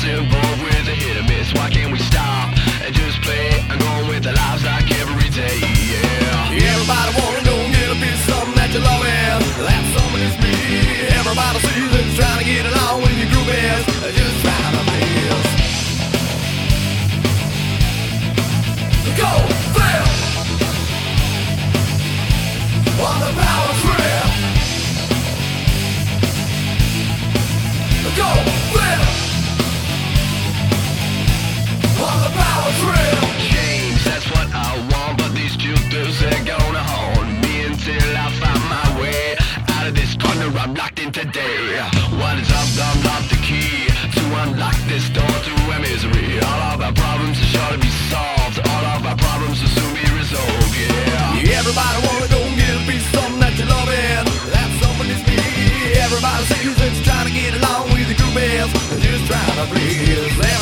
gets involved with a hit or miss. Why can't we stop and just play and go on with our lives like every day? Yeah. Everybody wanna go and get a piece of something that you love and that something is me. Everybody sees that you're trying to get along with your groupies, just trying to please. Go flip on the power trip. Go flip on the power trip. Change, that's what I want, but these jukers, they're gonna haunt me until I find my way out of this corner I'm locked in today. What is up? Unlock the key to unlock this door to our misery. All of our problems are sure to be solved. All of our problems will soon be resolved, yeah. Everybody wanna go and get a piece of something that you love and that something is me. Everybody sees that you're trying to get along with the groupies, just trying to please.